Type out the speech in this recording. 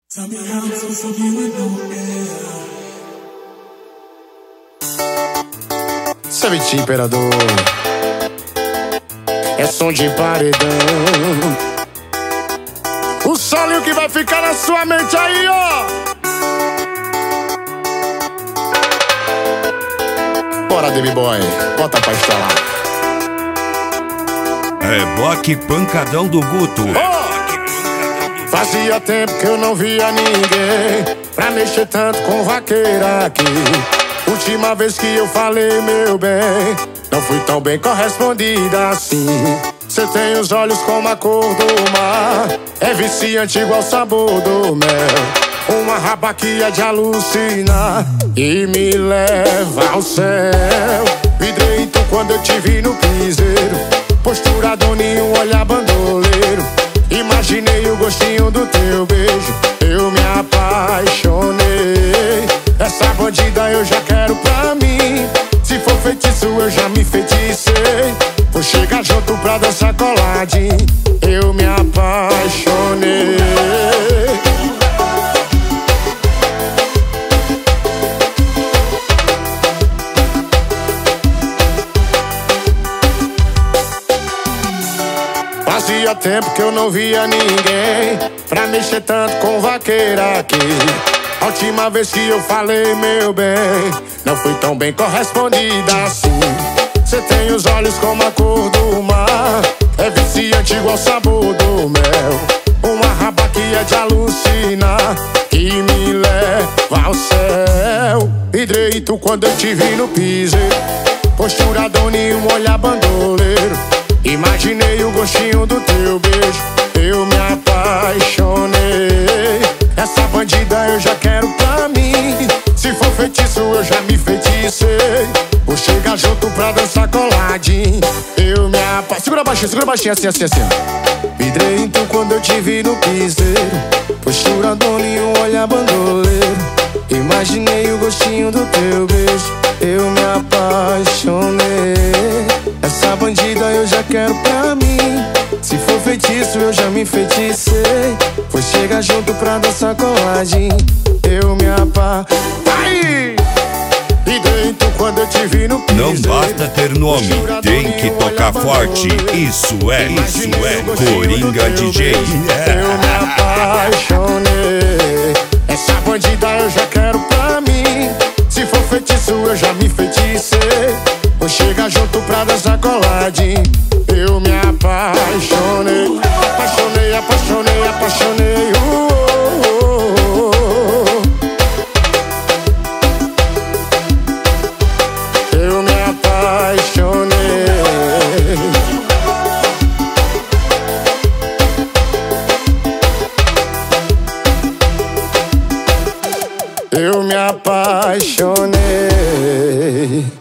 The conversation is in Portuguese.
Tell me how I'm supposed to be with no air. Sabe, imperador, é som de paredão. O solinho que vai ficar na sua mente aí, ó. Bora, Baby Boy, bota pra instalar. Reboque pancadão do Guto. Fazia tempo que eu não via ninguém pra mexer tanto com vaqueira aqui. Última vez que eu falei, meu bem, não fui tão bem correspondida assim. Cê tem os olhos como a cor do mar, é viciante igual o sabor do mel. Uma raba que é de alucinar e me leva ao céu. Vidrei então quando eu te vi no piseiro, postura doninho, olhar bandoleiro. Imaginei o gostinho do teu beijo, eu me apaixonei. Essa bandida eu já quero pra mim, se for feitiço eu já me feticei. Vou chegar junto pra dançar coladinho, eu me apaixonei. Fazia tempo que eu não via ninguém pra mexer tanto com vaqueira aqui. A última vez que eu falei, meu bem, não fui tão bem correspondida assim. Cê tem os olhos como a cor do mar, é viciante igual o sabor do mel. Uma raba que é de alucinar, que me leva ao céu. Vidrei tu quando eu te vi no piseiro, postura doninho, olhar bandoleiro. Imaginei o gostinho do teu beijo, eu me apaixonei. Essa bandida eu já quero pra mim, se for feitiço eu já me feticei. Vou chegar junto pra dançar coladinho, eu me apaixonei. Segura baixinho, assim, assim, assim. Vidrei então quando eu te vi no piseiro, postura doninho, olhar bandoleiro. Imaginei o gostinho do teu beijo, eu me apaixonei. Essa bandida eu já quero pra mim, se for feitiço eu já me feticei. Vou chegar junto pra dançar coladinho, eu me apaixonei. E dentro quando eu te vi no piseiro, não basta ter nome, tem que tocar forte. Isso é Coringa DJ. Eu me apaixonei. Essa bandida eu já quero pra mim, se for feitiço eu já me feticei. Vou chegar junto pra dançar coladinho, eu me apaixonei. Apaixonei, apaixonei, apaixonei. Eu me apaixonei. Eu me apaixonei.